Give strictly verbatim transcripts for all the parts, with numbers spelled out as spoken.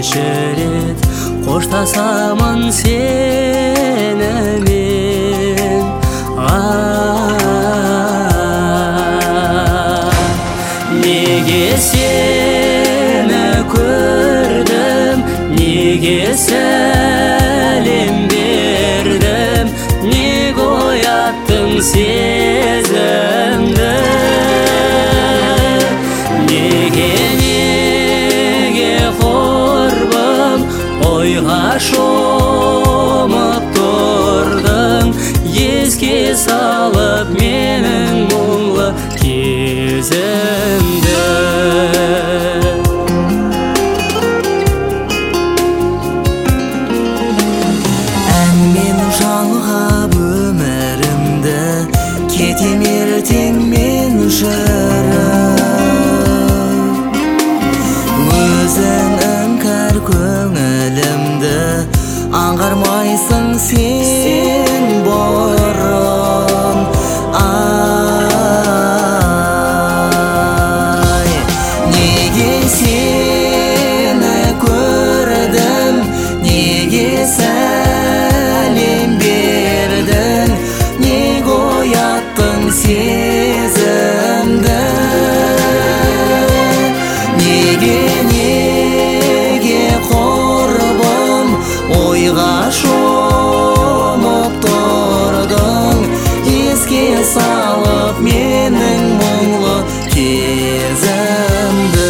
бірінші рет қоштасамын сенімен. Неге сені көрдім, неге сәлем бердім, неге ояттың сезімді, неге неге құрбым ойға шомып тұрдың, еске салып менің мұңлы кезімді. Әнмен жалғап өмірімді, кетем ертең мен жүріп. Өзің іңкәр көңілімді, аңғармайсың сен бұрын. Ай, неге сені көрдім, неге сәлем бердің, неге ояттың сезімді, неге неге құрбым ойға шомып тұрдың, еске салып менің мұңлы кезімді.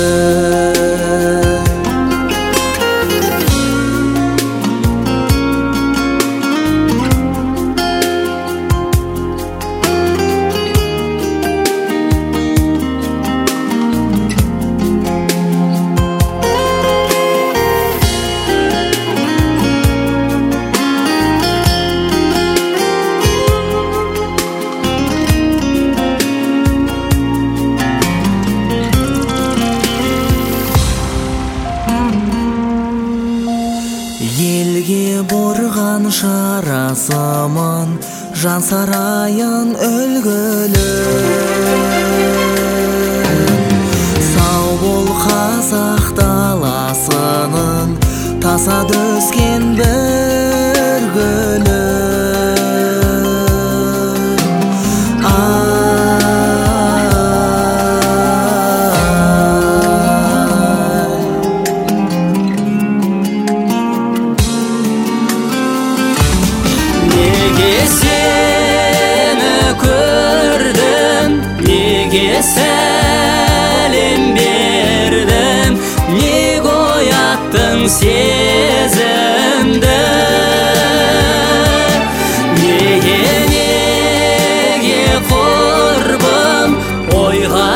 Елге бұрған шарасымын, жан сарайын үлгілі. Сау бол қазақ даласының, тасада өскен бір гүлі. Неге сені көрдім, неге сәлем бердім, неге ояттың сезімді, неге неге құрбым ойға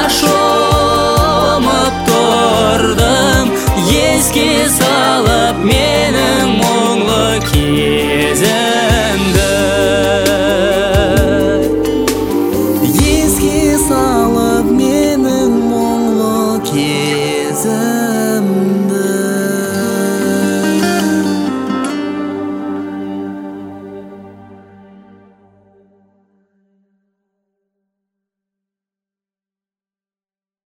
шомып тұрдым, еске салып мені